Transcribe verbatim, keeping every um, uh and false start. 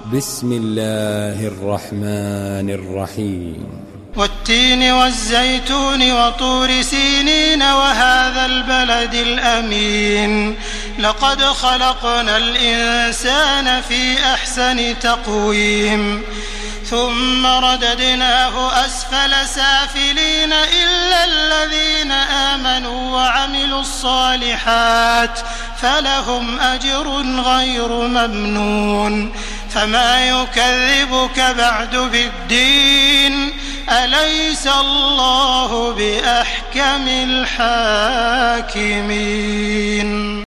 بسم الله الرحمن الرحيم والتين والزيتون وطور سينين وهذا البلد الأمين لقد خلقنا الإنسان في أحسن تقويم ثم رددناه أسفل سافلين إلا الذين آمنوا وعملوا الصالحات فلهم أجر غير ممنون فما يكذبك بعد بالدين أليس الله بأحكم الحاكمين.